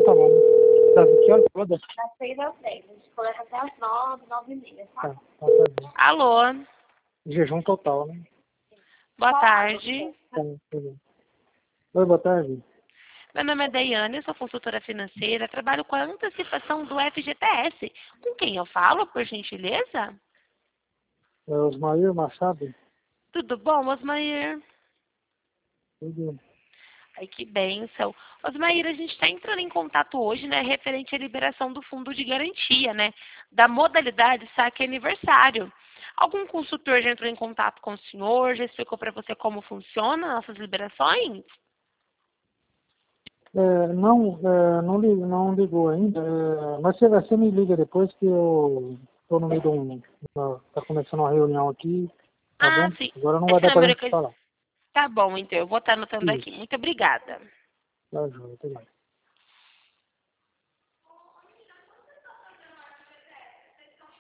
Então tá bom. Das que horas? Das... Das 6 às 10. A gente coleta até às 9, 9h30, Tá, tá? tá bom. Alô, Jejum total, né? boa tarde. Tá, tudo. Oi, boa tarde. Meu nome é Daiane, eu sou consultora financeira, trabalho com a antecipação do FGTS. Com quem eu falo, por gentileza? É Osmair Machado? Tudo bom, Osmair? Tudo. Ai, que bênção. Osmair, a gente está entrando em contato hoje, né, referente à liberação do fundo de garantia, né, da modalidade saque aniversário. Algum consultor já entrou em contato com o senhor, já explicou para você como funciona nossas liberações? Não ligou ainda, mas você me liga depois que eu tô no meio de tá começando uma reunião aqui, tá Ah, bom? sim. Agora não vai Esse dar pra número gente que eu... falar. Tá bom, então, eu vou estar anotando aqui. Isso, Muito obrigada. tá, João, até mais.